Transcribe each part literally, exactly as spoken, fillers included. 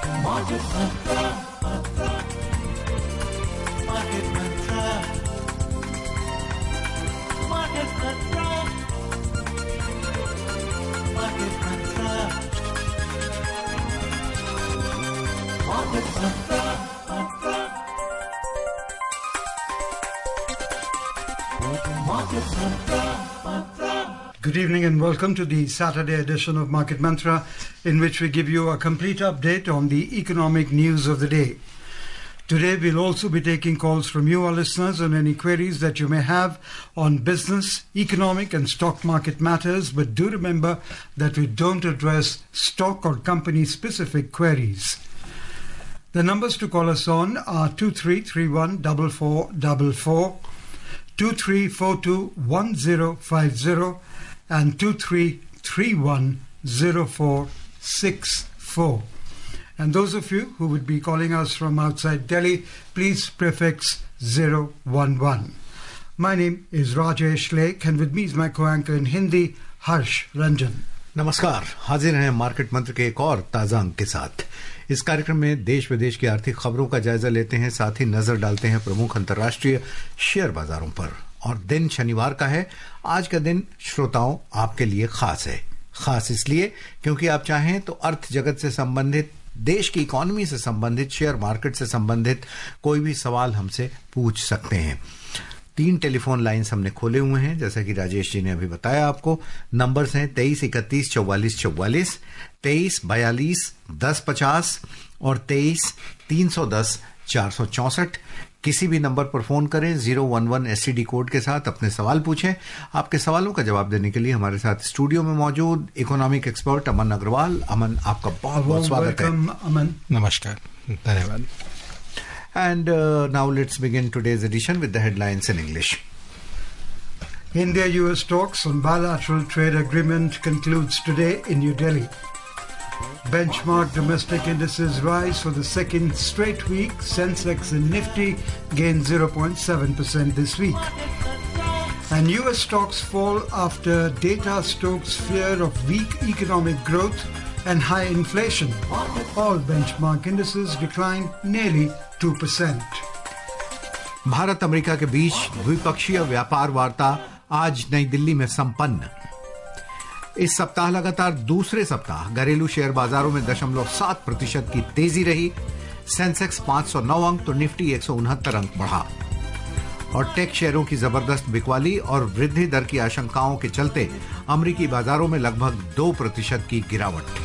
Market Mantra, Mantra, Market Mantra, Market Mantra, Market Mantra, Market Mantra, Mantra, Market Mantra, Mantra. Good evening and welcome to the Saturday edition of Market Mantra, in which we give you a complete update on the economic news of the day. Today we'll also be taking calls from you, our listeners, on any queries that you may have on business, economic and stock market matters, but do remember that we don't address stock or company specific queries. The numbers to call us on are two three three one four four four four, two three four two one zero five zero and two three three one zero four six four. And those of you who would be calling us from outside Delhi, please prefix zero one one. My name is Rajesh Lake and with me is my co-anchor in Hindi, Harsh Ranjan. नमस्कार, हाजिर हैं market मंत्र के एक और ताजा अंक के साथ। इस कार्यक्रम में देश विदेश की आर्थिक खबरों का जायजा लेते हैं, साथ ही नजर डालते हैं प्रमुख अंतर्राष्ट्रीय शेयर बाजारों पर। और दिन शनिवार का है। आज का दिन श्रोताओं आपके लिए खास है। खास इसलिए क्योंकि आप चाहें तो अर्थ जगत से संबंधित, देश की इकोनॉमी से संबंधित, शेयर मार्केट से संबंधित कोई भी सवाल हमसे पूछ सकते हैं। तीन टेलीफोन लाइन्स हमने खोले हुए हैं, जैसा कि राजेश जी ने अभी बताया आपको। नंबर्स हैं तेईस इकतीस चौवालीस चौवालीस, तेईस बयालीस दस पचास और तेईस तीन सौ दस चार सौ चौसठ। किसी भी नंबर पर फोन करें, zero one one STD code के साथ अपने सवाल पूछें। आपके सवालों का जवाब देने के लिए हमारे साथ स्टूडियो में मौजूद इकोनॉमिक एक्सपर्ट अमन अग्रवाल। अमन, आपका बहुत बहुत स्वागत है। अमन, नमस्कार, धन्यवाद। And uh, now let's begin today's edition with the headlines in English. India-U S talks on bilateral trade agreement concludes today in New Delhi. Benchmark domestic indices rise for the second straight week. Sensex and Nifty gain zero point seven percent this week. And U S stocks fall after data stokes fear of weak economic growth and high inflation. All benchmark indices decline nearly two percent. Bharat America के बीच द्विपक्षीय व्यापार वार्ता आज नई दिल्ली में संपन्न। इस सप्ताह लगातार दूसरे सप्ताह घरेलू शेयर बाजारों में दशमलव सात प्रतिशत की तेजी रही। सेंसेक्स पांच सौ नौ अंक तो निफ्टी एक सौ उनहत्तर अंक बढ़ा। और टेक शेयरों की जबरदस्त बिकवाली और वृद्धि दर की आशंकाओं के चलते अमेरिकी बाजारों में लगभग दो प्रतिशत की गिरावट।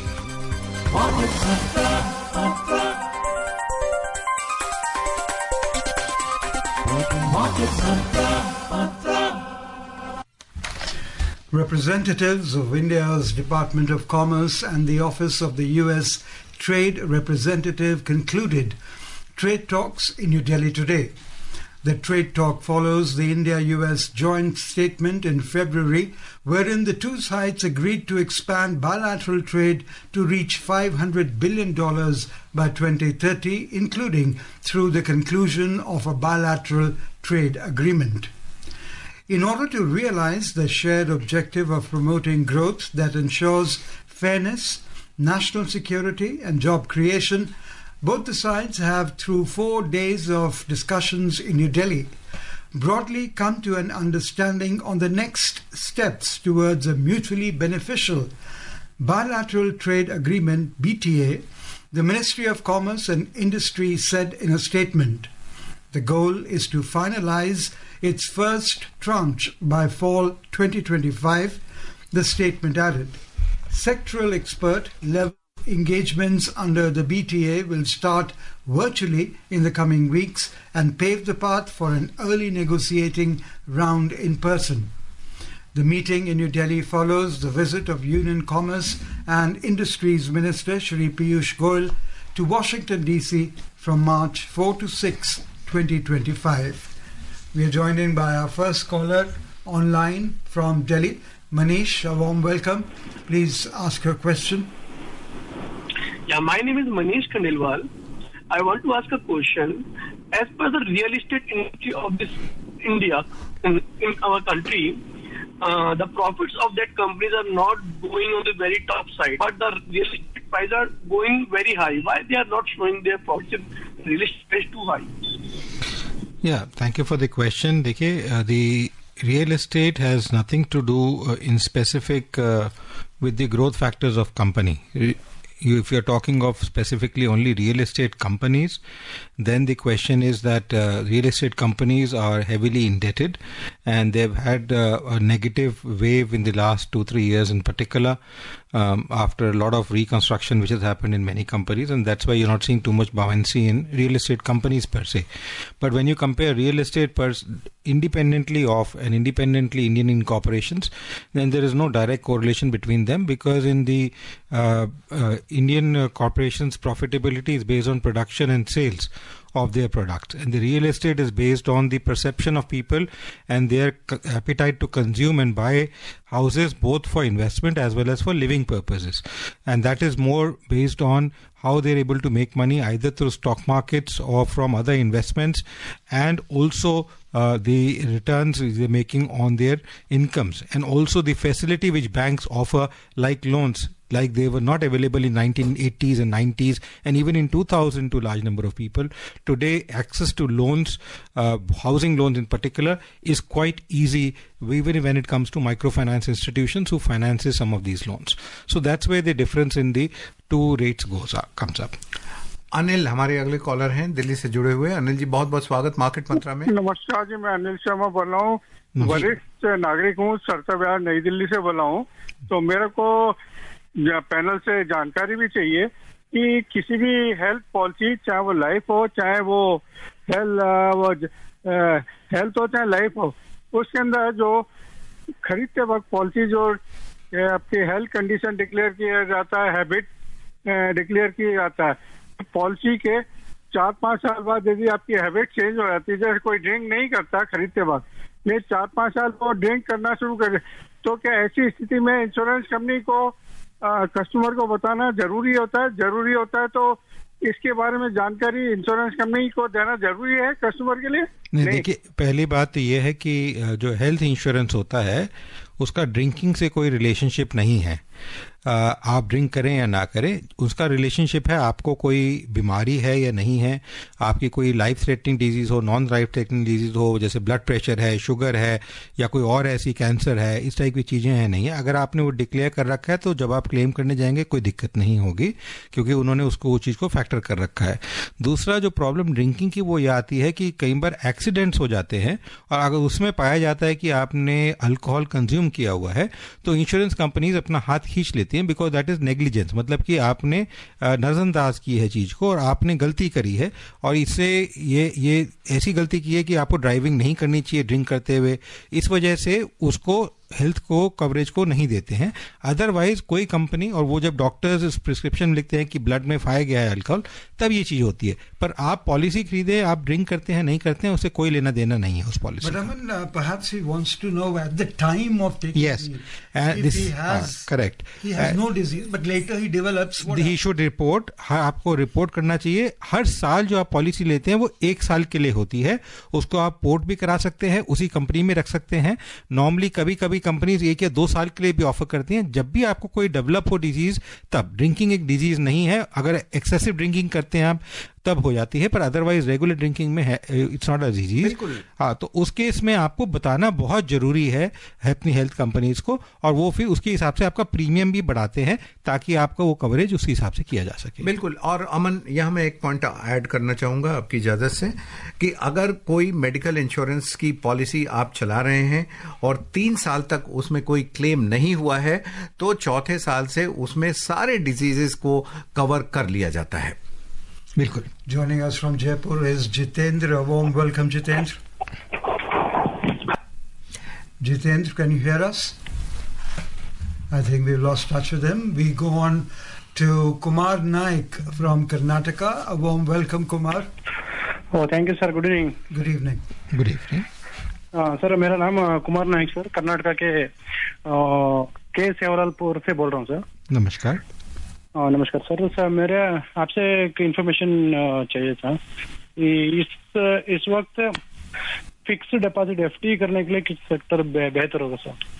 Representatives of India's Department of Commerce and the Office of the U S Trade Representative concluded trade talks in New Delhi today. The trade talk follows the India-U S joint statement in February, wherein the two sides agreed to expand bilateral trade to reach five hundred billion dollars by twenty thirty, including through the conclusion of a bilateral trade agreement. In order to realize the shared objective of promoting growth that ensures fairness, national security and job creation, both the sides have, through four days of discussions in New Delhi, broadly come to an understanding on the next steps towards a mutually beneficial bilateral trade agreement, B T A, the Ministry of Commerce and Industry said in a statement. The goal is to finalize its first tranche by fall twenty twenty-five, the statement added. Sectoral expert level engagements under the B T A will start virtually in the coming weeks and pave the path for an early negotiating round in person. The meeting in New Delhi follows the visit of Union Commerce and Industries Minister Shri Piyush Goyal to Washington D C from March fourth to sixth, twenty twenty-five. We are joined in by our first caller online from Delhi, Manish. A warm welcome. Please ask your question. Yeah, my name is Manish Khandelwal. I want to ask a question. As per the real estate industry of this India, in, in our country, uh, the profits of that companies are not going on the very top side, but the real estate prices are going very high. Why they are not showing their profits if real estate is too high? Yeah, thank you for the question. देखिए, uh, the real estate has nothing to do uh, in specific uh, with the growth factors of company. You, if you're talking of specifically only real estate companies, then the question is that uh, real estate companies are heavily indebted, and they've had uh, a negative wave in the last two, three years in particular, um, after a lot of reconstruction which has happened in many companies, and that's why you're not seeing too much buoyancy in real estate companies per se. But when you compare real estate per independently of and independently Indian incorporations, then there is no direct correlation between them, because in the uh, uh, Indian uh, corporations profitability is based on production and sales of their products, and the real estate is based on the perception of people and their appetite to consume and buy houses, both for investment as well as for living purposes, and that is more based on how they're able to make money either through stock markets or from other investments, and also uh, the returns they're making on their incomes, and also the facility which banks offer, like loans, like they were not available in nineteen eighties and nineties and even in two thousand to a large number of people. Today, access to loans, uh, housing loans in particular, is quite easy, even when it comes to microfinance institutions who finances some of these loans. So that's where the difference in the two rates goes up, comes up. Anil हमारे अगले collar हैं दिल्ली से जुड़े हुए. अनिल जी, बहुत बहुत स्वागत market मंत्रा में. नमस्कार जी, मैं अनिल शर्मा बोल रहा हूँ, वरिष्ठ नागरिक हूँ, सरसा विहार नई दिल्ली से बोल रहा हूँ. तो मेरे को पैनल से जानकारी भी चाहिए कि किसी भी हेल्थ पॉलिसी, चाहे वो लाइफ हो, चाहे वो हेल्थ वो हेल्थ हो, चाहे लाइफ हो, उसके अंदर जो खरीदते वक्त पॉलिसी जो आपकी हेल्थ कंडीशन डिक्लेयर किया जाता है, हैबिट डिक्लेयर किया जाता है, पॉलिसी के चार पाँच साल बाद यदि आपकी हैबिट चेंज हो जाती है, जैसे कोई ड्रिंक नहीं करता खरीदते वक्त, ये चार पाँच साल को ड्रिंक करना शुरू कर, तो क्या ऐसी स्थिति में इंश्योरेंस कंपनी को कस्टमर को बताना जरूरी होता है? जरूरी होता है तो इसके बारे में जानकारी इंश्योरेंस कंपनी को देना जरूरी है कस्टमर के लिए? नहीं, नहीं। देखिए, पहली बात तो ये है कि जो हेल्थ इंश्योरेंस होता है उसका ड्रिंकिंग से कोई रिलेशनशिप नहीं है. आप ड्रिंक करें या ना करें, उसका रिलेशनशिप है आपको कोई बीमारी है या नहीं है, आपकी कोई लाइफ थ्रेटनिंग डिजीज हो, नॉन लाइफ थ्रेटनिंग डिजीज हो, जैसे ब्लड प्रेशर है, शुगर है, या कोई और ऐसी कैंसर है, इस टाइप की चीज़ें हैं नहीं है. अगर आपने वो डिक्लेयर कर रखा है तो जब आप क्लेम करने जाएंगे कोई दिक्कत नहीं होगी, क्योंकि उन्होंने उसको वो चीज़ को फैक्टर कर रखा है. दूसरा जो प्रॉब्लम ड्रिंकिंग की वो ये आती है कि कई बार एक्सीडेंट्स हो जाते हैं, और अगर उसमें पाया जाता है कि आपने अल्कोहल कंज्यूम किया हुआ है तो इंश्योरेंस कंपनीज अपना हाथ खींच लेती हैं, बिकॉज दैट इज नेग्लिजेंस. मतलब कि आपने नजरअंदाज की है चीज को और आपने गलती करी है, और इससे ये ये ऐसी गलती की है कि आपको ड्राइविंग नहीं करनी चाहिए ड्रिंक करते हुए, इस वजह से उसको हेल्थ को कवरेज को नहीं देते हैं. अदरवाइज कोई कंपनी, और वो जब डॉक्टर्स प्रिस्क्रिप्शन लिखते हैं कि ब्लड में पाया गया है अल्कोहल, तब ये चीज होती है. पर आप पॉलिसी खरीदे, आप ड्रिंक करते हैं नहीं करते हैं, उससे कोई लेना देना नहीं है उस policy. But I mean, uh, perhaps he wants to know at the time of taking yes it, uh, if this he has uh, correct he has uh, no disease, but later he develops what he should report. आपको report करना चाहिए. हर साल जो आप policy लेते हैं वो एक साल के लिए होती है, उसको आप पोर्ट भी करा सकते हैं, उसी कंपनी में रख सकते हैं. नॉर्मली कभी कभी कंपनीज एक या दो साल के लिए भी ऑफर करती हैं. जब भी आपको कोई डेवलप हो डिजीज, तब ड्रिंकिंग एक डिजीज नहीं है. अगर एक्सेसिव ड्रिंकिंग करते हैं आप तब हो जाती है, पर अदरवाइज रेगुलर ड्रिंकिंग में है, इट्स नॉट अ डिजीज. हाँ, तो उस केस में आपको बताना बहुत जरूरी है अपनी हेल्थ कंपनीज को, और वो फिर उसके हिसाब से आपका प्रीमियम भी बढ़ाते हैं ताकि आपका वो कवरेज उस हिसाब से किया जा सके. बिल्कुल. और अमन, यहाँ मैं एक पॉइंट ऐड करना चाहूंगा आपकी इजाजत से, कि अगर कोई मेडिकल इंश्योरेंस की पॉलिसी आप चला रहे हैं और तीन साल तक उसमें कोई क्लेम नहीं हुआ है, तो चौथे साल से उसमें सारे डिजीजेस को कवर कर लिया जाता है. बिल्कुल. Joining us from Jaipur is Jitendra. A warm welcome, Jitendra. Jitendra, can you hear us? I think we've lost touch with him. We go on to Kumar Naik from Karnataka. A warm welcome, Kumar. Oh, thank you, sir. Good evening. Good evening. Good evening. Sir, मेरा नाम Kumar Naik sir, Karnataka के के सेवरालपुर से बोल रहा हूँ sir. नमस्कार. नमस्कार सर. सर, मेरे आपसे एक इंफॉर्मेशन चाहिए था. इस इस वक्त फिक्स्ड डिपॉजिट एफडी करने के लिए किस सेक्टर बेहतर होगा सर?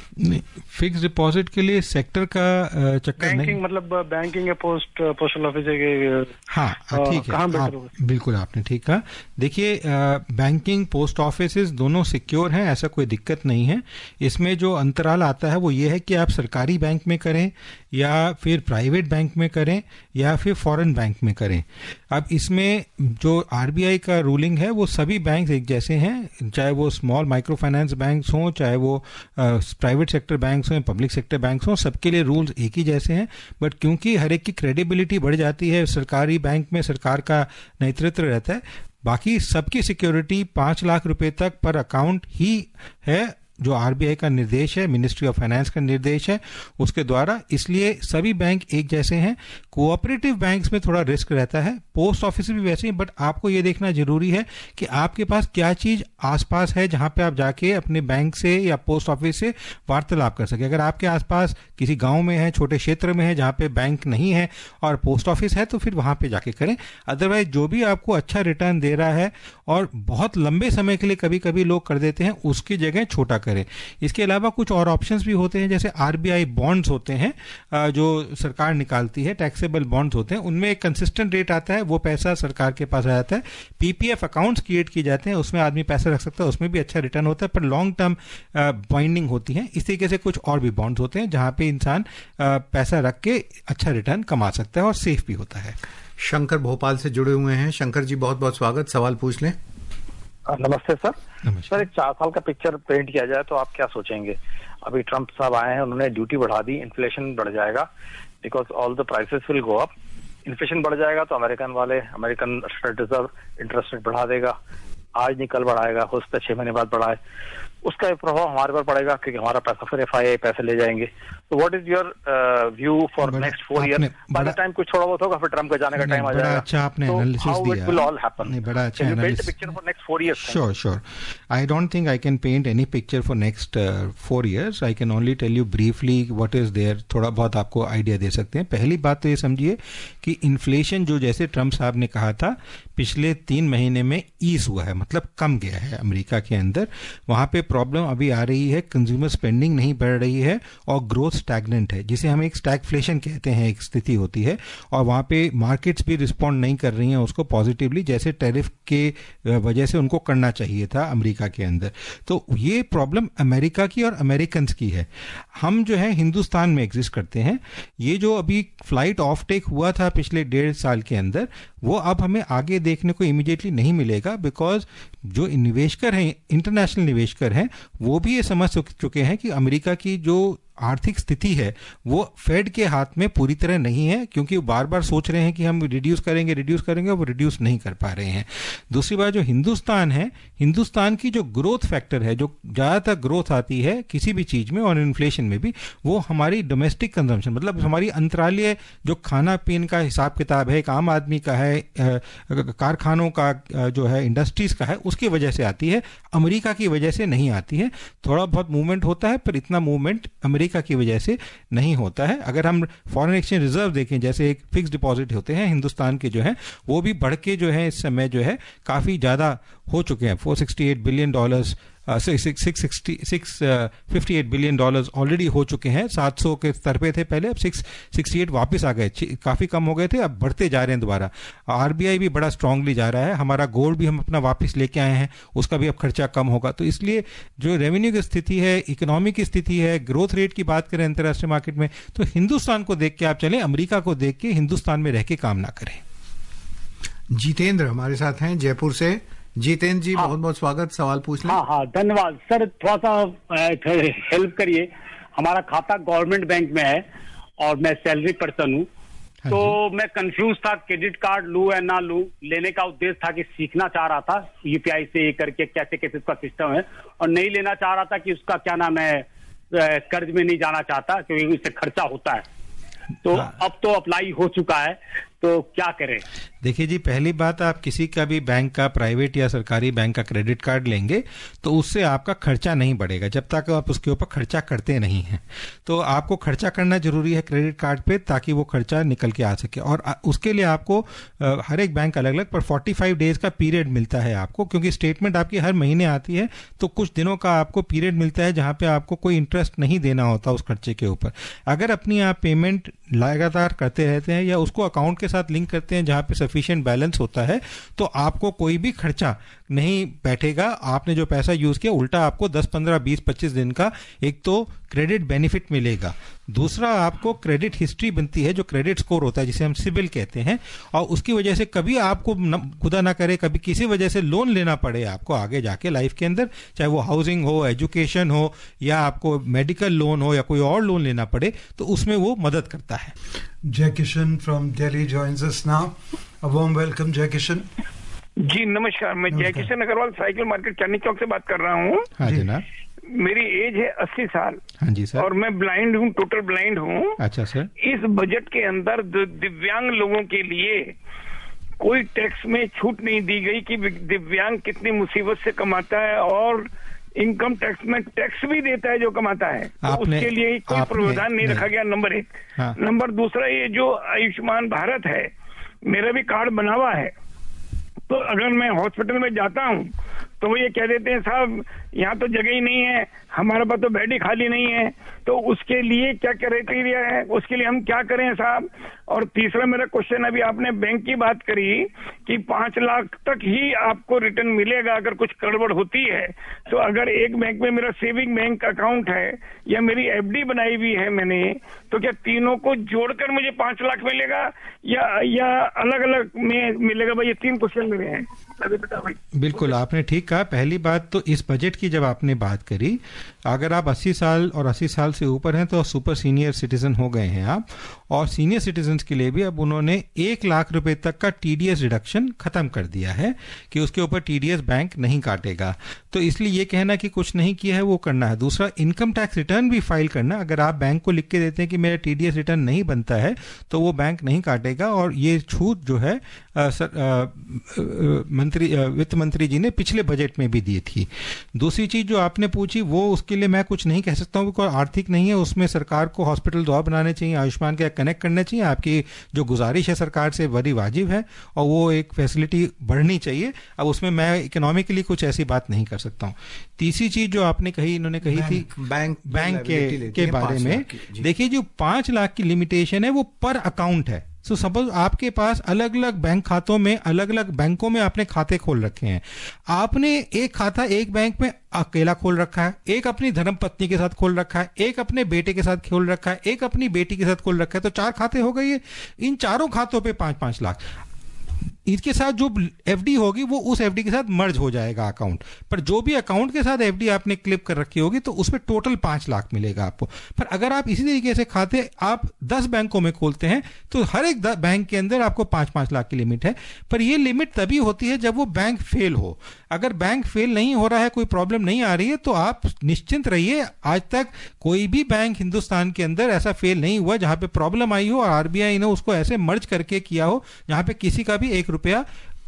फिक्स डिपॉजिट के लिए सेक्टर का चक्कर नहीं, बैंकिंग मतलब बैंकिंग या पोस्ट पोस्टल ऑफिस है। हाँ ठीक है, आप, बिल्कुल आपने ठीक कहा। देखिए बैंकिंग पोस्ट ऑफिस दोनों सिक्योर हैं, ऐसा कोई दिक्कत नहीं है। इसमें जो अंतराल आता है वो ये है कि आप सरकारी बैंक में करें या फिर प्राइवेट बैंक में करें या फिर फॉरेन बैंक में करें। अब इसमें जो आरबीआई का रूलिंग है वो सभी बैंक एक जैसे हैं, चाहे वो स्मॉल माइक्रो फाइनेंस बैंक्स हों, चाहे वो प्राइवेट सेक्टर बैंक्स हों, पब्लिक सेक्टर बैंक्स हों, सबके लिए रूल्स एक ही जैसे हैं। बट क्योंकि हर एक की क्रेडिबिलिटी बढ़ जाती है, सरकारी बैंक में सरकार का नेतृत्व रहता है, बाकी सबकी सिक्योरिटी पांच लाख रुपए तक पर अकाउंट ही है, जो आरबीआई का निर्देश है, मिनिस्ट्री ऑफ फाइनेंस का निर्देश है उसके द्वारा। इसलिए सभी बैंक एक जैसे हैं। कोऑपरेटिव बैंक्स में थोड़ा रिस्क रहता है, पोस्ट ऑफिस भी वैसे ही, बट आपको ये देखना जरूरी है कि आपके पास क्या चीज आसपास है जहां पे आप जाके अपने बैंक से या पोस्ट ऑफिस से वार्तालाप कर सके। अगर आपके आसपास किसी गांव में है, छोटे क्षेत्र में है जहां पे बैंक नहीं है और पोस्ट ऑफिस है, तो फिर वहां पे जाके करें। अदरवाइज जो भी आपको अच्छा रिटर्न दे रहा है और बहुत लंबे समय के लिए कभी कभी लोग कर देते हैं, उसकी जगह छोटा करें। इसके अलावा कुछ और ऑप्शंस भी होते हैं, जैसे आरबीआई बॉन्ड्स होते हैं जो सरकार निकालती है, टैक्सेबल बॉन्ड्स होते हैं, उनमें एक कंसिस्टेंट रेट आता है, वो पैसा सरकार के पास आ जाता है। पीपीएफ अकाउंट्स क्रिएट किए जाते हैं, उसमें आदमी पैसा रख सकता है, उसमें भी अच्छा रिटर्न होता है, पर लॉन्ग टर्म बाइंडिंग होती है। इस तरीके से कुछ और भी बॉन्ड्स होते हैं जहां पे इंसान पैसा रख के अच्छा रिटर्न कमा सकता है और सेफ भी होता है। शंकर भोपाल से जुड़े हुए हैं। शंकर जी बहुत बहुत स्वागत, सवाल पूछ लें। नमस्ते सर। सर एक चार साल का पिक्चर पेंट किया जाए तो आप क्या सोचेंगे? अभी ट्रम्प साहब आए हैं, उन्होंने ड्यूटी बढ़ा दी, इन्फ्लेशन बढ़ जाएगा, because all the prices will go up. Inflation बढ़ जाएगा तो अमेरिकन वाले American Federal Reserve interest rate बढ़ा देगा, आज नहीं कल बढ़ाएगा, हो सकता है छह महीने बाद बढ़ाए, उसका एक प्रभाव हमारे पर पड़ेगा क्योंकि हमारा पैसा फिर एफ आई आई पैसे ले जाएंगे। तो what is your view for next four year? By the time कुछ थोड़ा बहुत होगा, फिर ट्रम्प का जाने का टाइम आ जाएगा। अच्छा आपने एनालिसिस दिया, विल ऑल हैपन। नहीं, बड़ा अच्छा analysis. Picture for next four years? Sure sure I don't think I can paint any picture for next four years. I can only tell you briefly what is there, थोड़ा बहुत आपको idea दे सकते हैं। पहली बात तो ये समझिए कि इन्फ्लेशन जो जैसे ट्रम्प साहब ने कहा था पिछले तीन महीने में ईज हुआ है, मतलब कम गया है अमेरिका के अंदर। वहां पे प्रॉब्लम अभी आ रही है, कंज्यूमर स्पेंडिंग नहीं बढ़ रही है और ग्रोथ स्टैग्नेंट है, जिसे हम एक स्टैगफ्लेशन कहते हैं, एक स्थिति होती है। और वहां पे मार्केट्स भी रिस्पॉन्ड नहीं कर रही हैं उसको पॉजिटिवली, जैसे टैरिफ के वजह से उनको करना चाहिए था अमेरिका के अंदर। तो ये प्रॉब्लम अमेरिका की और अमेरिकन की है। हम जो है हिंदुस्तान में एग्जिस्ट करते हैं। ये जो अभी फ्लाइट ऑफ टेक हुआ था पिछले डेढ़ साल के अंदर, वो अब हमें आगे देखने को इमीडिएटली नहीं मिलेगा, बिकॉज जो निवेशकर हैं, इंटरनेशनल निवेशकर हैं, वो भी ये समझ चुके हैं कि अमेरिका की जो आर्थिक स्थिति है वो फेड के हाथ में पूरी तरह नहीं है, क्योंकि वो बार बार सोच रहे हैं कि हम रिड्यूस करेंगे रिड्यूस करेंगे, वो रिड्यूस नहीं कर पा रहे हैं। दूसरी बात, जो हिंदुस्तान है, हिंदुस्तान की जो ग्रोथ फैक्टर है, जो ज़्यादातर ग्रोथ आती है किसी भी चीज़ में और इन्फ्लेशन में भी, वो हमारी डोमेस्टिक कंजम्पशन, मतलब हमारी अंतरालीय जो खाना पीन का हिसाब किताब है, एक आम आदमी का है, कारखानों का जो है, इंडस्ट्रीज का है, उसकी वजह से आती है, अमेरिका की वजह से नहीं आती है। थोड़ा बहुत मूवमेंट होता है, पर इतना मूवमेंट अमेरिका की वजह से नहीं होता है। अगर हम फॉरेन एक्सचेंज रिजर्व देखें, जैसे एक फिक्स डिपॉजिट होते हैं हिंदुस्तान के जो है, वो भी बढ़ के जो है इस समय जो है काफी ज्यादा हो चुके हैं। Four sixty eight billion dollars six fifty eight billion dollars already हो चुके हैं। सात सौ के स्तर पे थे पहले, अब सिक्स सिक्सटी एट वापस आ गए, काफी कम हो गए थे, अब बढ़ते जा रहे हैं दोबारा। आरबीआई भी बड़ा स्ट्रांगली जा रहा है, हमारा गोल्ड भी हम अपना वापस लेके आए हैं, उसका भी अब खर्चा कम होगा। तो इसलिए जो रेवेन्यू की स्थिति है, इकोनॉमी की स्थिति है, ग्रोथ रेट की बात करें अंतर्राष्ट्रीय मार्केट में, तो हिंदुस्तान को देख के आप चलें, अमेरिका को देख के हिंदुस्तान में रह के काम ना करें। जितेंद्र हमारे साथ हैं जयपुर से। जितेंद्र जी, हाँ, बहुत बहुत स्वागत, सवाल पूछ लें। हाँ हाँ धन्यवाद सर, थोड़ा सा हेल्प करिए। हमारा खाता गवर्नमेंट बैंक में है और मैं सैलरी पर्सन हूँ, हाँ, तो मैं कंफ्यूज था क्रेडिट कार्ड लूं या ना लूं। लेने का उद्देश्य था कि सीखना चाह रहा था यूपीआई से ये करके कैसे कैसे उसका सिस्टम है, और नहीं लेना चाह रहा था कि उसका क्या नाम है, कर्ज में नहीं जाना चाहता क्योंकि उससे खर्चा होता है। तो हाँ, अब तो अप्लाई हो चुका है, तो क्या करें? देखिए जी, पहली बात, आप किसी का भी बैंक का, प्राइवेट या सरकारी बैंक का क्रेडिट कार्ड लेंगे तो उससे आपका खर्चा नहीं बढ़ेगा जब तक आप उसके ऊपर खर्चा करते नहीं हैं। तो आपको खर्चा करना जरूरी है क्रेडिट कार्ड पे, ताकि वो खर्चा निकल के आ सके। और उसके लिए आपको हर एक बैंक अलग अलग पर पैंतालीस डेज का पीरियड मिलता है आपको, क्योंकि स्टेटमेंट आपकी हर महीने आती है, तो कुछ दिनों का आपको पीरियड मिलता है जहां पे आपको कोई इंटरेस्ट नहीं देना होता उस खर्चे के ऊपर। अगर अपनी आप पेमेंट लगातार करते रहते हैं या उसको अकाउंट के साथ लिंक करते हैं जहां पे सफिशिएंट बैलेंस होता है, तो आपको कोई भी खर्चा नहीं बैठेगा। आपने जो पैसा यूज किया, उल्टा आपको दस, पंद्रह, बीस, पच्चीस दिन का एक तो क्रेडिट बेनिफिट मिलेगा। दूसरा, आपको क्रेडिट हिस्ट्री बनती है, जो क्रेडिट स्कोर होता है जिसे हम सिबिल कहते हैं, और उसकी वजह से कभी आपको न, खुदा ना करे कभी किसी वजह से लोन लेना पड़े आपको आगे जाके लाइफ के अंदर, चाहे वो हाउसिंग हो, एजुकेशन हो, या आपको मेडिकल लोन हो, या कोई और लोन लेना पड़े, तो उसमें वो मदद करता है। Jai Kishan from Delhi joins us now. A warm welcome, जय किशन। जी नमस्कार, मैं जय किशन अग्रवाल साइकिल मार्केट चांदनी चौक से बात कर रहा हूँ। हाँ जनाब। मेरी एज है अस्सी साल। हाँ जी सर। और मैं ब्लाइंड हूँ, टोटल ब्लाइंड हूँ। अच्छा सर। इस बजट के अंदर दिव्यांग लोगों के लिए कोई टैक्स में छूट नहीं दी गई कि दिव्यांग कितनी मुसीबत से कमाता है और इनकम टैक्स में टैक्स भी देता है जो कमाता है, तो उसके लिए कोई प्रावधान नहीं, नहीं रखा गया। नंबर एक। हाँ। नंबर दूसरा, ये जो आयुष्मान भारत है, मेरा भी कार्ड बना हुआ है, तो अगर मैं हॉस्पिटल में जाता हूँ तो वो ये कह देते हैं साहब यहाँ तो जगह ही नहीं है, हमारे पास तो बेड ही खाली नहीं है, तो उसके लिए क्या क्राइटेरिया है, उसके लिए हम क्या करें साहब? और तीसरा मेरा क्वेश्चन, अभी आपने बैंक की बात करी कि पांच लाख तक ही आपको रिटर्न मिलेगा अगर कुछ गड़बड़ होती है, तो अगर एक बैंक में मेरा सेविंग बैंक अकाउंट है या मेरी एफडी बनाई हुई है मैंने, तो क्या तीनों को जोड़कर मुझे पांच लाख मिलेगा या या अलग अलग में मिलेगा? भाई ये तीन क्वेश्चन मेरे हैं। बिल्कुल आपने ठीक कहा। पहली बात तो इस बजट की जब आपने बात करी, अगर आप अस्सी साल और अस्सी साल से ऊपर हैं तो सुपर सीनियर सिटीजन हो गए हैं आप, और सीनियर सिटीजन के लिए भी अब उन्होंने एक लाख रुपए तक का टीडीएस रिडक्शन खत्म कर दिया है कि उसके ऊपर टीडीएस बैंक नहीं काटेगा। तो इसलिए ये कहना कि कुछ नहीं किया है वो करना है। दूसरा, इनकम टैक्स रिटर्न भी फाइल करना। अगर आप बैंक को लिख के देते हैं कि मेरा टीडीएस रिटर्न नहीं बनता है तो वो बैंक नहीं काटेगा, और ये छूट जो है आ, सर, आ, मंत्री वित्त मंत्री जी ने पिछले बजट में भी दी थी। दूसरी चीज जो आपने पूछी, वो उसके लिए मैं कुछ नहीं कह सकता हूँ, कोई आर्थिक नहीं है उसमें। सरकार को हॉस्पिटल दवा बनाने चाहिए, आयुष्मान के कनेक्ट करने चाहिए। आपकी जो गुजारिश है सरकार से बड़ी वाजिब है और वो एक फैसिलिटी बढ़नी चाहिए। अब उसमें मैं इकोनॉमिकली कुछ ऐसी बात नहीं कर सकता हूँ। तीसरी चीज जो आपने कही, इन्होंने कही थी बैंक बैंक के, के बारे में, देखिए जो पांच लाख की लिमिटेशन है वो पर अकाउंट है। सो so, सपोज आपके पास अलग अलग बैंक खातों में, अलग अलग बैंकों में आपने खाते खोल रखे हैं। आपने एक खाता एक बैंक में अकेला खोल रखा है, एक अपनी धर्मपत्नी के साथ खोल रखा है, एक अपने बेटे के साथ खोल रखा है, एक अपनी बेटी के साथ खोल रखा है, तो चार खाते हो गए। इन चारों खातों पे पांच पांच लाख। इसके साथ जो एफडी होगी वो उस एफडी के साथ मर्ज हो जाएगा अकाउंट, पर जो भी अकाउंट के साथ एफडी आपने क्लिप कर रखी होगी तो उसमें टोटल पांच लाख मिलेगा आपको। पर अगर आप इसी तरीके से खाते आप दस बैंकों में खोलते हैं तो हर एक बैंक के अंदर आपको पांच पांच लाख की लिमिट है। पर यह लिमिट तभी होती है जब वो बैंक फेल हो। अगर बैंक फेल नहीं हो रहा है, कोई प्रॉब्लम नहीं आ रही है, तो आप निश्चिंत रहिए। आज तक कोई भी बैंक हिंदुस्तान के अंदर ऐसा फेल नहीं हुआ जहां पे प्रॉब्लम आई हो और आरबीआई ने उसको ऐसे मर्ज करके किया हो जहां पे किसी का भी एक रुपया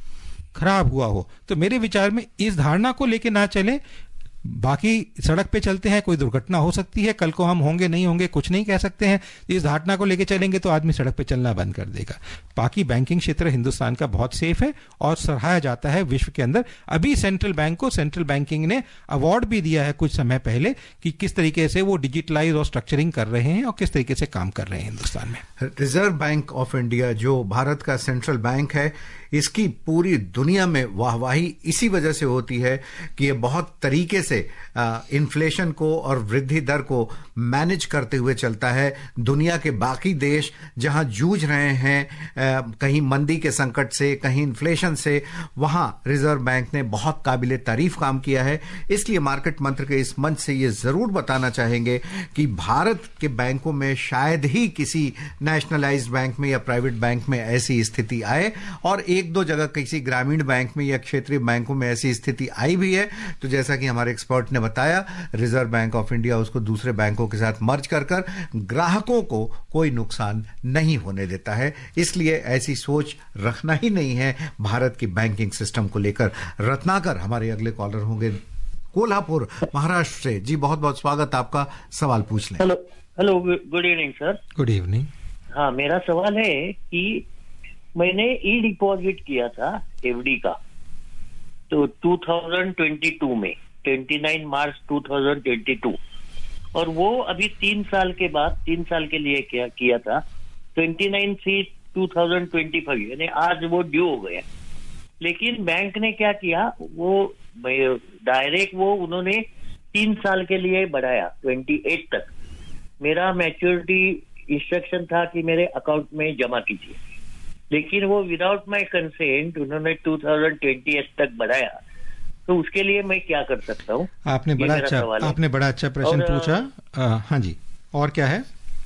खराब हुआ हो। तो मेरे विचार में इस धारणा को लेके ना चलें। बाकी सड़क पे चलते हैं, कोई दुर्घटना हो सकती है, कल को हम होंगे नहीं होंगे कुछ नहीं कह सकते हैं। इस धारणा को लेके चलेंगे तो आदमी सड़क पे चलना बंद कर देगा। बाकी बैंकिंग क्षेत्र हिंदुस्तान का बहुत सेफ है और सराहा जाता है विश्व के अंदर। अभी सेंट्रल बैंक को सेंट्रल बैंकिंग ने अवार्ड भी दिया है कुछ समय पहले कि किस तरीके से वो डिजिटलाइज और स्ट्रक्चरिंग कर रहे हैं और किस तरीके से काम कर रहे हैं हिंदुस्तान में। रिजर्व बैंक ऑफ इंडिया जो भारत का सेंट्रल बैंक है, इसकी पूरी दुनिया में वाहवाही इसी वजह से होती है कि ये बहुत तरीके से इन्फ्लेशन को और वृद्धि दर को मैनेज करते हुए चलता है। दुनिया के बाकी देश जहां जूझ रहे हैं आ, कहीं मंदी के संकट से, कहीं इन्फ्लेशन से, वहां रिजर्व बैंक ने बहुत काबिले तारीफ काम किया है। इसलिए मार्केट मंत्र के इस मंच से ये जरूर बताना चाहेंगे कि भारत के बैंकों में शायद ही किसी नेशनलाइज्ड बैंक में या प्राइवेट बैंक में ऐसी स्थिति आए, और एक दो जगह किसी ग्रामीण बैंक में या क्षेत्रीय बैंकों में ऐसी स्थिति आई भी है तो जैसा कि हमारे एक एक्सपर्ट ने बताया रिजर्व बैंक ऑफ इंडिया उसको दूसरे बैंकों के साथ मर्ज कर कर ग्राहकों को कोई नुकसान नहीं होने देता है। इसलिए ऐसी सोच रखना ही नहीं है भारत की बैंकिंग सिस्टम को लेकर। रत्नाकर हमारे अगले कॉलर होंगे कोल्हापुर महाराष्ट्र से। जी बहुत बहुत स्वागत, आपका सवाल पूछ लें। Hello hello good evening sir. Good evening. हाँ, मेरा सवाल है कि मैंने ई डिपॉजिट किया था एफडी का, तो दो हज़ार बाईस में उनतीस मार्च दो हज़ार बाईस, और वो अभी तीन साल के बाद तीन साल के लिए क्या किया था उनतीस से दो हज़ार पच्चीस, यानी आज वो ड्यू हो गया। लेकिन बैंक ने क्या किया, वो डायरेक्ट वो उन्होंने तीन साल के लिए बढ़ाया अट्ठाईस तक। मेरा मैच्योरिटी इंस्ट्रक्शन था कि मेरे अकाउंट में जमा कीजिए, लेकिन वो विदाउट माय कंसेंट उन्होंने दो हज़ार बीस तक बढ़ाया। तो उसके लिए मैं क्या कर सकता हूँ? आपने बड़ा अच्छा आपने बड़ा अच्छा प्रश्न पूछा। आ, हाँ जी, और क्या है?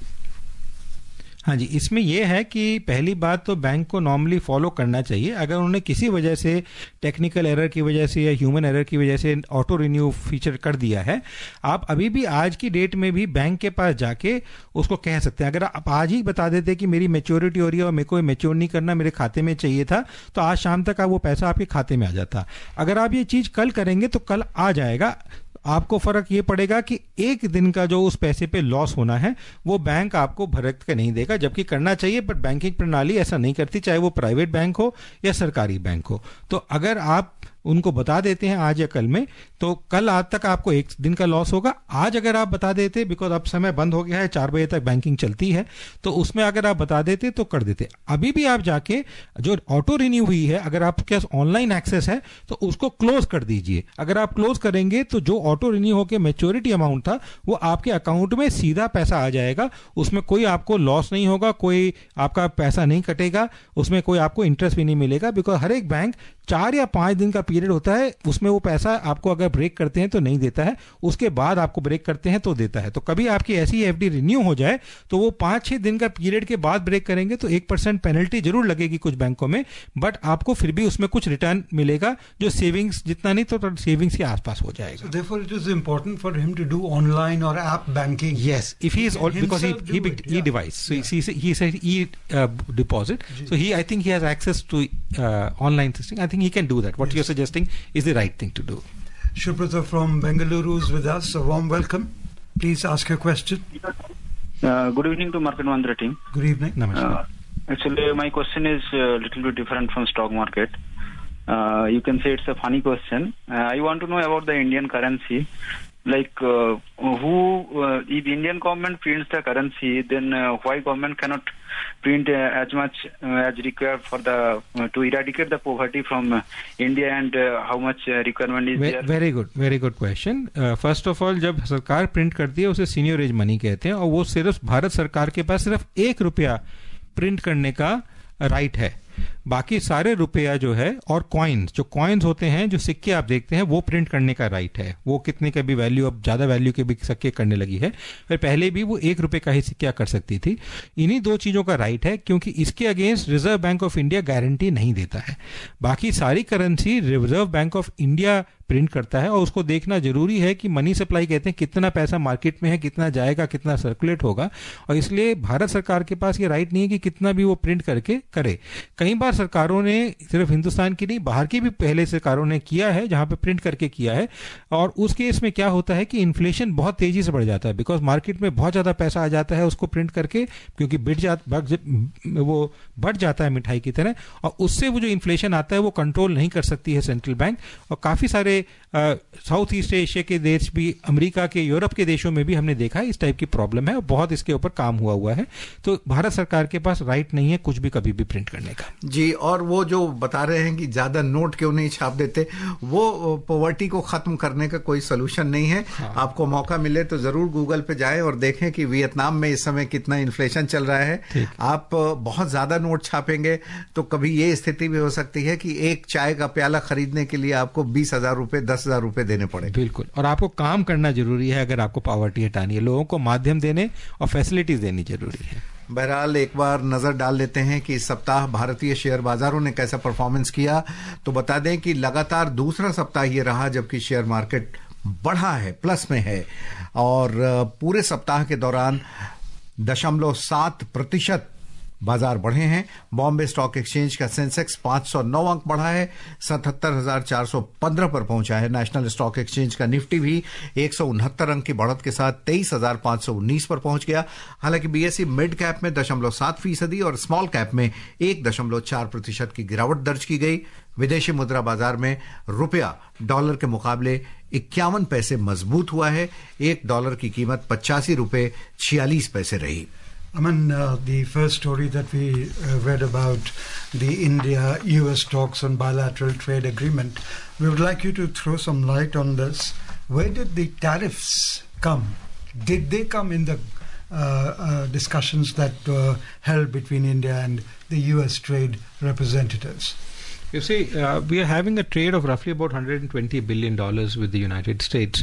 हाँ जी, इसमें यह है कि पहली बात तो बैंक को नॉर्मली फॉलो करना चाहिए। अगर उन्होंने किसी वजह से टेक्निकल एरर की वजह से या ह्यूमन एरर की वजह से ऑटो रिन्यू फीचर कर दिया है, आप अभी भी आज की डेट में भी बैंक के पास जाके उसको कह सकते हैं। अगर आप आज ही बता देते कि मेरी मैच्योरिटी हो रही है और मेरे को मैच्योर नहीं करना, मेरे खाते में चाहिए था, तो आज शाम तक वो पैसा आपके खाते में आ जाता। अगर आप ये चीज कल करेंगे तो कल आ जाएगा। आपको फर्क ये पड़ेगा कि एक दिन का जो उस पैसे पे लॉस होना है वो बैंक आपको भरक के नहीं देगा, जबकि करना चाहिए, बट बैंकिंग प्रणाली ऐसा नहीं करती, चाहे वो प्राइवेट बैंक हो या सरकारी बैंक हो। तो अगर आप उनको बता देते हैं आज या कल में, तो कल आज तक आपको एक दिन का लॉस होगा। आज अगर आप बता देते, बिकॉज अब समय बंद हो गया है, चार बजे तक बैंकिंग चलती है, तो उसमें अगर आप बता देते तो कर देते। अभी भी आप जाके जो ऑटो रिन्यू हुई है, अगर आपके पास ऑनलाइन एक्सेस है तो उसको क्लोज कर दीजिए। अगर आप क्लोज करेंगे तो जो ऑटो रिन्यू होकर मैच्योरिटी अमाउंट था वो आपके अकाउंट में सीधा पैसा आ जाएगा। उसमें कोई आपको लॉस नहीं होगा, कोई आपका पैसा नहीं कटेगा, उसमें कोई आपको इंटरेस्ट भी नहीं मिलेगा, बिकॉज हर एक बैंक चार या पांच दिन का पीरियड होता है, उसमें वो पैसा आपको अगर ब्रेक करते हैं तो नहीं देता है, उसके बाद आपको ब्रेक करते हैं तो देता है। तो कभी आपकी ऐसी एफडी रिन्यू हो जाए तो वो पांच छह दिन का पीरियड के बाद ब्रेक करेंगे तो एक परसेंट पेनल्टी जरूर लगेगी कुछ बैंकों में, बट आपको फिर भी उसमें कुछ रिटर्न मिलेगा, जो सेविंग्स जितना नहीं तो सेविंग्स के आसपास हो जाएगा। So therefore it is important for him to do online or app banking. Yes, if he is all, because he he it, he yeah. device, so yeah. he he said e uh, deposit, so he I think he has access to uh, online thing. I think he can do that. What yes. you're suggesting is the right thing to do. Shubrata from Bengaluru is with us. A warm welcome. Please ask your question. Uh, good evening to Market Mantra team. Good evening. Namaskar. Uh, actually, my question is a little bit different from stock market. Uh, you can say it's a funny question. Uh, I want to know about the Indian currency. Like, uh, who, uh, if Indian government prints the currency, then uh, why government cannot print uh, as much uh, as required for the uh, to eradicate the poverty from uh, India, and uh, how much uh, requirement is Ve- there? Very good, very good question. First of all, जब सरकार print करती है उसे senior as money कहते हैं, और वो सिर्फ भारत सरकार के पास सिर्फ एक रुपया प्रिंट करने का राइट है। बाकी सारे रुपया जो है और कॉइन्स, जो कॉइन्स होते हैं, जो सिक्के आप देखते हैं, वो प्रिंट करने का राइट है। वो कितने का भी वैल्यू, अब ज्यादा वैल्यू के भी सिक्के करने लगी है, फिर पहले भी वो एक रुपए का ही सिक्का कर सकती थी। इन्हीं दो चीजों का राइट है, क्योंकि इसके against Reserve Bank of India guarantee नहीं देता है। बाकी सारी currency Reserve Bank of India print करता है, और उसको देखना जरूरी है कि मनी सप्लाई कहते हैं कितना पैसा मार्केट में है, कितना जाएगा, कितना सर्कुलेट होगा, और इसलिए भारत सरकार के पास ये राइट नहीं है कि कितना भी वो प्रिंट करके करे। कई बार सरकारों ने, सिर्फ हिंदुस्तान की नहीं, बाहर की भी पहले सरकारों ने किया है जहां पे प्रिंट करके किया है, और उस केस में क्या होता है कि इन्फ्लेशन बहुत तेजी से बढ़ जाता है, बिकॉज मार्केट में बहुत ज्यादा पैसा आ जाता है उसको प्रिंट करके, क्योंकि बढ़ जाता वो बढ़ जाता है मिठाई की तरह, और उससे वो जो इन्फ्लेशन आता है वो कंट्रोल नहीं कर सकती है सेंट्रल बैंक। और काफी सारे साउथ ईस्ट एशिया के देश भी, अमेरिका के, यूरोप के देशों में भी हमने देखा है इस टाइप की प्रॉब्लम है, और बहुत इसके ऊपर काम हुआ हुआ है। तो भारत सरकार के पास राइट नहीं है कुछ भी कभी भी प्रिंट करने का। जी, और वो जो बता रहे हैं कि ज्यादा नोट क्यों नहीं छाप देते, वो पॉवर्टी को खत्म करने का कोई सोल्यूशन नहीं है। हाँ। आपको मौका मिले तो जरूर गूगल पे जाएं और देखें कि वियतनाम में इस समय कितना इन्फ्लेशन चल रहा है। आप बहुत ज्यादा नोट छापेंगे तो कभी ये स्थिति भी हो सकती है कि एक चाय का प्याला खरीदने के लिए आपको बीस हजार रुपए, दस हजार रुपए देने पड़े। बिल्कुल, और आपको काम करना जरूरी है अगर आपको पॉवर्टी हटानी है, लोगों को माध्यम देने और फैसिलिटीज देनी जरूरी है। बहरहाल एक बार नजर डाल लेते हैं कि इस सप्ताह भारतीय शेयर बाजारों ने कैसा परफॉर्मेंस किया। तो बता दें कि लगातार दूसरा सप्ताह ये रहा जबकि शेयर मार्केट बढ़ा है, प्लस में है और पूरे सप्ताह के दौरान दशमलव सात प्रतिशत बाजार बढ़े हैं। बॉम्बे स्टॉक एक्सचेंज का सेंसेक्स पांच सौ नौ अंक बढ़ा है, सतहत्तर हजार चार सौ पंद्रह पर पहुंचा है। नेशनल स्टॉक एक्सचेंज का निफ्टी भी एक सौ उनहत्तर अंक की बढ़त के साथ तेईस हजार पांच सौ उन्नीस पर पहुंच गया। हालांकि बीएसई मिड कैप में दशमलव सात फीसदी और स्मॉल कैप में एक दशमलव चार प्रतिशत की गिरावट दर्ज की गई। विदेशी मुद्रा बाजार में रुपया डॉलर के मुकाबले इक्यावन पैसे मजबूत हुआ है। एक डॉलर की कीमत पचासी रुपए छियालीस पैसे रही। Aman, uh, the first story that we uh, read about the India-U S talks on bilateral trade agreement, we would like you to throw some light on this. Where did the tariffs come? Did they come in the uh, uh, discussions that were held between India and the U S trade representatives? You see, uh, we are having a trade of roughly about one hundred twenty billion dollars with the United States.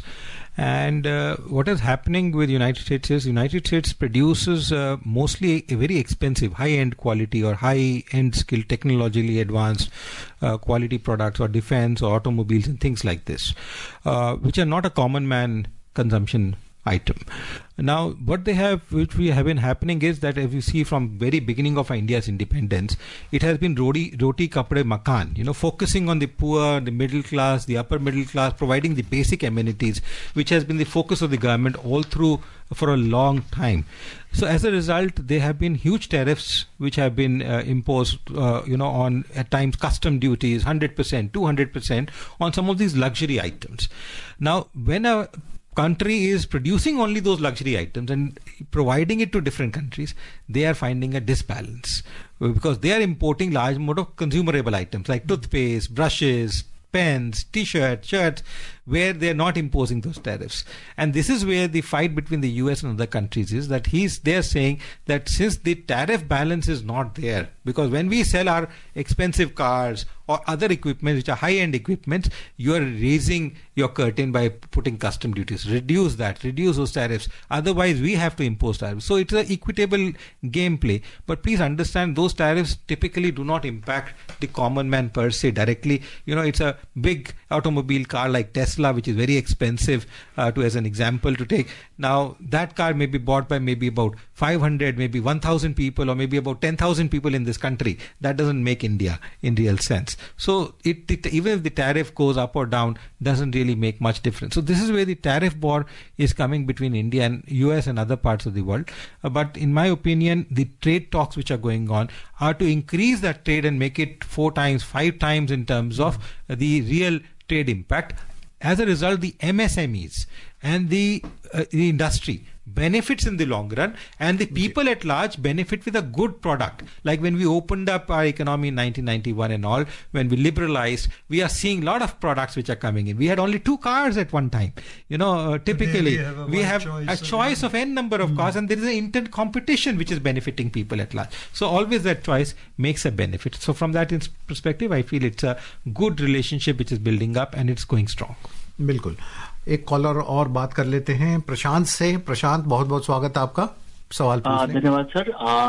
And uh, what is happening with the United States is United States produces uh, mostly a very expensive, high-end quality or high-end skill, technologically advanced uh, quality products or defense or automobiles and things like this, uh, which are not a common man consumption item. Now, what they have, which we have been happening is that if you see from very beginning of India's independence, it has been roti, roti kapde makan, you know, focusing on the poor, the middle class, the upper middle class, providing the basic amenities, which has been the focus of the government all through for a long time. So as a result, there have been huge tariffs which have been uh, imposed, uh, you know, on at times custom duties, one hundred percent, two hundred percent on some of these luxury items. Now, when a country is producing only those luxury items and providing it to different countries, they are finding a disbalance because they are importing large amount of consumable items like toothpaste, brushes, pens, t-shirts, shirts, where they are not imposing those tariffs. And this is where the fight between the U S and other countries is, that he's they're saying that since the tariff balance is not there, because when we sell our expensive cars or other equipment which are high-end equipment, you are raising your curtain by putting custom duties. Reduce that, reduce those tariffs. Otherwise, we have to impose tariffs. So it's an equitable gameplay. But please understand, those tariffs typically do not impact the common man per se directly. You know, it's a big automobile car like Tesla, which is very expensive, uh, to as an example to take. Now, that car may be bought by maybe about five hundred, maybe one thousand people, or maybe about ten thousand people in this country. That doesn't make India in real sense. So it, it even if the tariff goes up or down, doesn't really make much difference. So this is where the tariff war is coming between India and U S and other parts of the world. Uh, but in my opinion, the trade talks which are going on are to increase that trade and make it four times, five times in terms of uh, the real trade impact. As a result, the M S M Es and the, uh, the industry benefits in the long run, and the people at large benefit with a good product. Like when we opened up our economy in nineteen ninety-one and all, when we liberalized, we are seeing a lot of products which are coming in. We had only two cars at one time. You know, uh, typically we have, we have choice a choice of n number of mm. cars, and there is an intent competition which is benefiting people at large. So always that choice makes a benefit. So from that perspective, I feel it's a good relationship which is building up and it's going strong. बिल्कुल. एक collar और बात कर लेते हैं प्रशांत से. प्रशांत, बहुत बहुत स्वागत है आपका. सवाल पूछने. धन्यवाद सर.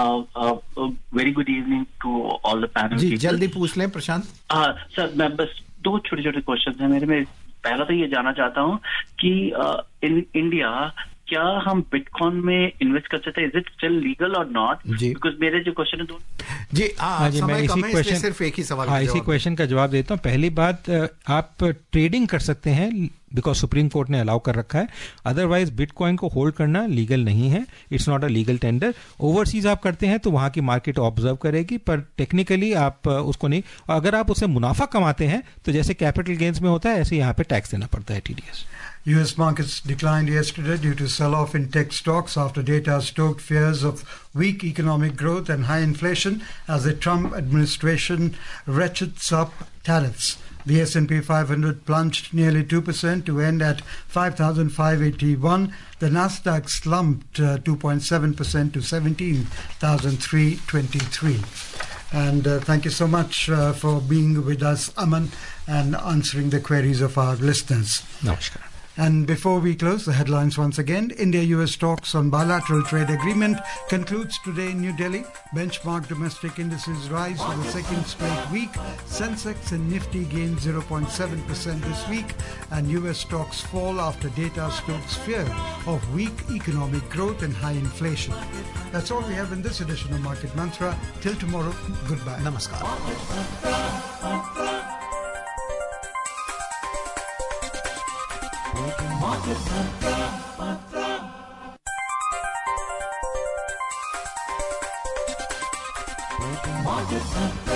Very good evening to all the panel. जी, जल्दी पूछ लें प्रशांत. सर, मैं बस दो छोटे छोटे क्वेश्चन हैं मेरे में. पहला तो ये जानना चाहता हूँ कि इन इंडिया क्या हम बिटकॉइन में इन्वेस्ट कर सकते हैं? इज इट स्टिल लीगल और नॉट? बिकॉज मेरे जो क्वेश्चन है दो. जी, आ, जी मैं इसी क्वेश्चन सिर्फ एक ही सवाल हाँ इसी क्वेश्चन का जवाब देता हूँ. पहली बात, आप ट्रेडिंग कर सकते हैं बिकॉज सुप्रीम कोर्ट ने अलाउ कर रखा है. अदरवाइज बिटकॉइन को होल्ड करना लीगल नहीं है. It's not a legal tender. Overseas आप करते हैं तो वहां की मार्केट ऑब्जर्व करेगी, पर टेक्निकली आप उसको नहीं. और अगर आप उससे मुनाफा कमाते हैं तो जैसे कैपिटल गेन्स में होता है, ऐसे यहाँ पे टैक्स देना पड़ता है, TDS. U S markets declined yesterday due to sell-off in tech stocks after data stoked fears of weak economic growth and high inflation as the Trump administration ratchets up tariffs. The S and P five hundred plunged nearly two percent to end at five thousand five hundred eighty-one. The Nasdaq slumped uh, two point seven percent to seventeen thousand three hundred twenty-three. And uh, thank you so much uh, for being with us, Aman, and answering the queries of our listeners. Namaskar. And before we close, the headlines once again. India-U S talks on bilateral trade agreement concludes today in New Delhi. Benchmark domestic indices rise for the second straight week. Sensex and Nifty gain zero point seven percent this week. And U S stocks fall after data stokes fear of weak economic growth and high inflation. That's all we have in this edition of Market Mantra. Till tomorrow, goodbye. Namaskar. Market Mantra, Mantra. Market Mantra.